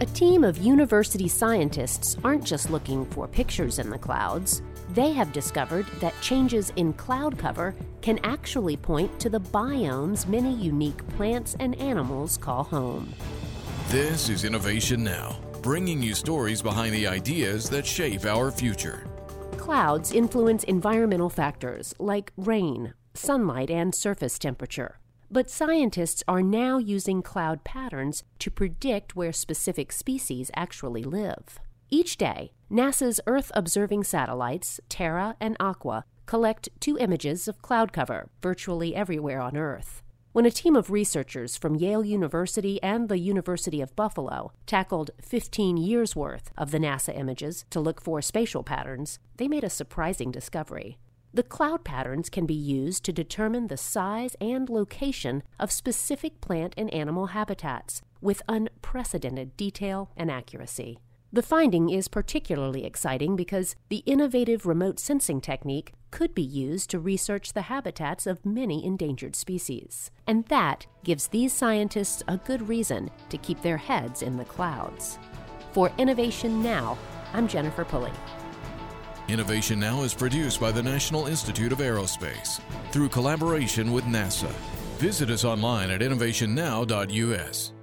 A team of university scientists aren't just looking for pictures in the clouds. They have discovered that changes in cloud cover can actually point to the biomes many unique plants and animals call home. This is Innovation Now, bringing you stories behind the ideas that shape our future. Clouds influence environmental factors like rain, sunlight, and surface temperature. But scientists are now using cloud patterns to predict where specific species actually live. Each day, NASA's Earth-observing satellites, Terra and Aqua, collect 2 images of cloud cover virtually everywhere on Earth. When a team of researchers from Yale University and the University of Buffalo tackled 15 years' worth of the NASA images to look for spatial patterns, they made a surprising discovery. The cloud patterns can be used to determine the size and location of specific plant and animal habitats with unprecedented detail and accuracy. The finding is particularly exciting because the innovative remote sensing technique could be used to research the habitats of many endangered species. And that gives these scientists a good reason to keep their heads in the clouds. For Innovation Now, I'm Jennifer Pulley. Innovation Now is produced by the National Institute of Aerospace through collaboration with NASA. Visit us online at innovationnow.us.